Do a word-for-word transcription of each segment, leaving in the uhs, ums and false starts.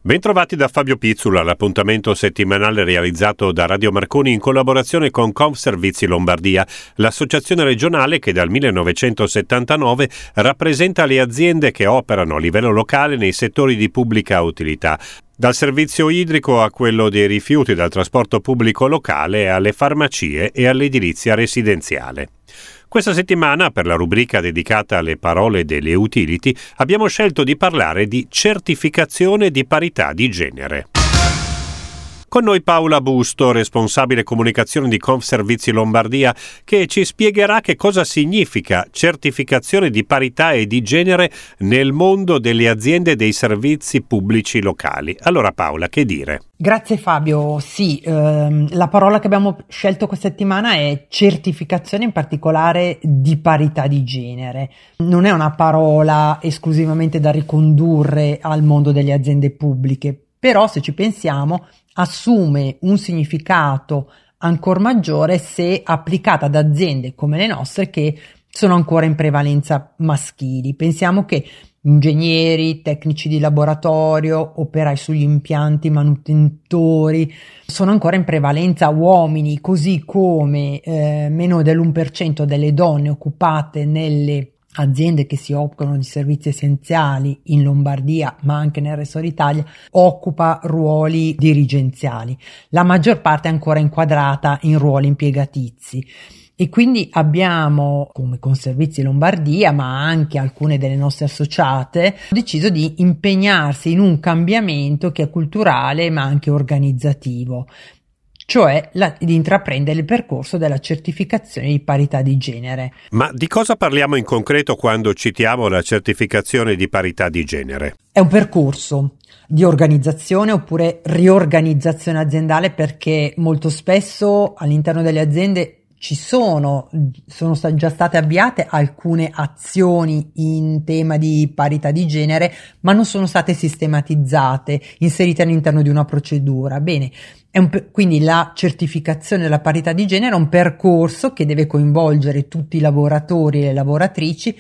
Bentrovati da Fabio Pizzula, l'appuntamento settimanale realizzato da Radio Marconi in collaborazione con Confservizi Lombardia, l'associazione regionale che dal millenovecentosettantanove rappresenta le aziende che operano a livello locale nei settori di pubblica utilità, dal servizio idrico a quello dei rifiuti, dal trasporto pubblico locale alle farmacie e all'edilizia residenziale. Questa settimana, per la rubrica dedicata alle parole delle utility, abbiamo scelto di parlare di certificazione di parità di genere. Con noi Paola Busto, responsabile comunicazione di Confservizi Lombardia, che ci spiegherà che cosa significa certificazione di parità e di genere nel mondo delle aziende e dei servizi pubblici locali. Allora Paola, che dire? Grazie Fabio, sì, ehm, la parola che abbiamo scelto questa settimana è certificazione, in particolare di parità di genere. Non è una parola esclusivamente da ricondurre al mondo delle aziende pubbliche, però se ci pensiamo assume un significato ancor maggiore se applicata ad aziende come le nostre che sono ancora in prevalenza maschili. Pensiamo che ingegneri, tecnici di laboratorio, operai sugli impianti, manutentori sono ancora in prevalenza uomini, così come eh, meno dell'uno per cento delle donne occupate nelle aziende che si occupano di servizi essenziali in Lombardia, ma anche nel resto d'Italia, occupa ruoli dirigenziali. La maggior parte è ancora inquadrata in ruoli impiegatizi. E quindi abbiamo, come Confservizi Lombardia, ma anche alcune delle nostre associate, deciso di impegnarsi in un cambiamento che è culturale ma anche organizzativo, cioè la, di intraprendere il percorso della certificazione di parità di genere. Ma di cosa parliamo in concreto quando citiamo la certificazione di parità di genere? È un percorso di organizzazione oppure riorganizzazione aziendale, perché molto spesso all'interno delle aziende ci sono, sono già state avviate alcune azioni in tema di parità di genere, ma non sono state sistematizzate, inserite all'interno di una procedura. Bene, è un, quindi la certificazione della parità di genere è un percorso che deve coinvolgere tutti i lavoratori e le lavoratrici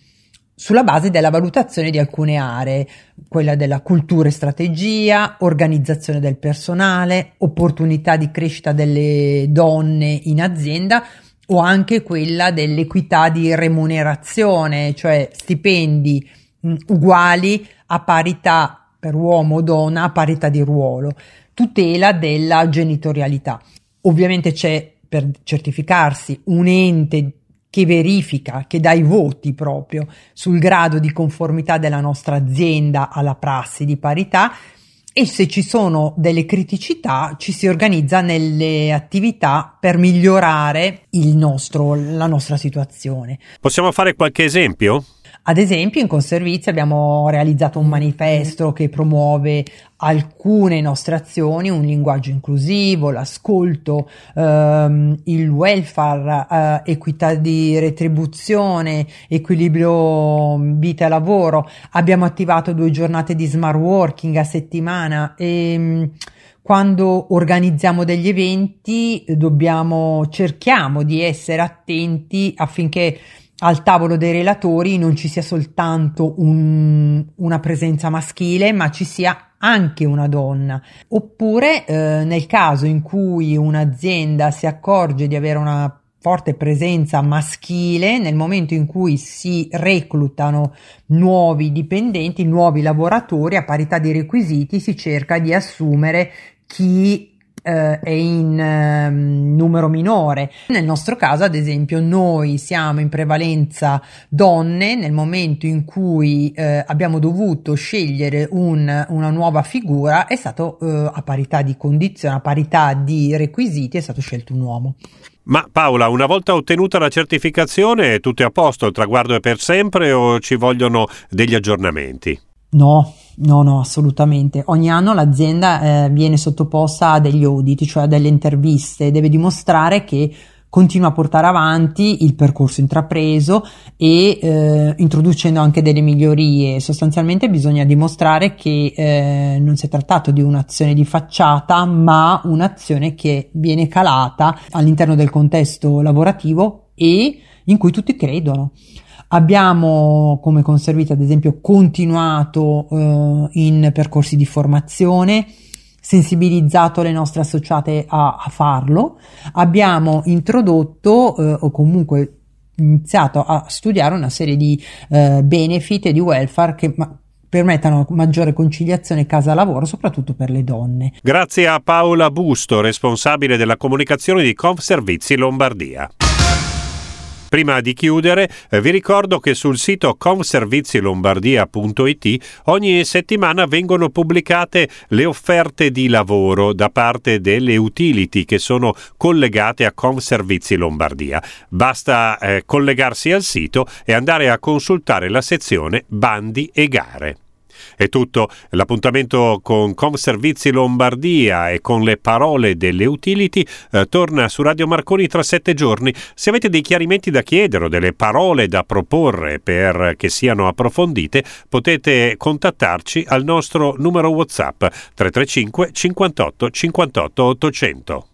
sulla base della valutazione di alcune aree, quella della cultura e strategia, organizzazione del personale, opportunità di crescita delle donne in azienda o anche quella dell'equità di remunerazione, cioè stipendi mh, uguali a parità per uomo o donna, a parità di ruolo, tutela della genitorialità. Ovviamente c'è, per certificarsi, un ente che verifica, che dà i voti proprio sul grado di conformità della nostra azienda alla prassi di parità, e se ci sono delle criticità ci si organizza nelle attività per migliorare il nostro, la nostra situazione. Possiamo fare qualche esempio? Ad esempio, in Confservizi abbiamo realizzato un manifesto che promuove alcune nostre azioni, un linguaggio inclusivo, l'ascolto, ehm, il welfare, eh, equità di retribuzione, equilibrio vita-lavoro. Abbiamo attivato due giornate di smart working a settimana e mh, quando organizziamo degli eventi dobbiamo, cerchiamo di essere attenti affinché al tavolo dei relatori non ci sia soltanto un, una presenza maschile, ma ci sia anche una donna. Oppure eh, nel caso in cui un'azienda si accorge di avere una forte presenza maschile, nel momento in cui si reclutano nuovi dipendenti, nuovi lavoratori, a parità di requisiti si cerca di assumere chi Uh, è in uh, numero minore. Nel nostro caso, ad esempio, noi siamo in prevalenza donne. Nel momento in cui uh, abbiamo dovuto scegliere un, una nuova figura, è stato uh, a parità di condizioni, a parità di requisiti, è stato scelto un uomo. Ma Paola, una volta ottenuta la certificazione, tutto è a posto, il traguardo è per sempre o ci vogliono degli aggiornamenti? No, no, no, assolutamente. Ogni anno l'azienda eh, viene sottoposta a degli audit, cioè a delle interviste, deve dimostrare che continua a portare avanti il percorso intrapreso e eh, introducendo anche delle migliorie. Sostanzialmente bisogna dimostrare che eh, non si è trattato di un'azione di facciata, ma un'azione che viene calata all'interno del contesto lavorativo e in cui tutti credono. Abbiamo come Conserviti ad esempio continuato eh, in percorsi di formazione, sensibilizzato le nostre associate a, a farlo, abbiamo introdotto eh, o comunque iniziato a studiare una serie di eh, benefit e di welfare che ma- permettano maggiore conciliazione casa-lavoro, soprattutto per le donne. Grazie a Paola Busto, responsabile della comunicazione di Confservizi Lombardia. Prima di chiudere, eh, vi ricordo che sul sito confservizilombardia punto it ogni settimana vengono pubblicate le offerte di lavoro da parte delle utility che sono collegate a Confservizi Lombardia. Basta eh, collegarsi al sito e andare a consultare la sezione Bandi e Gare. È tutto, l'appuntamento con Confservizi Lombardia e con le parole delle utility eh, torna su Radio Marconi tra sette giorni. Se avete dei chiarimenti da chiedere o delle parole da proporre per che siano approfondite, potete contattarci al nostro numero WhatsApp tre tre cinque cinquantotto cinquantotto ottocento.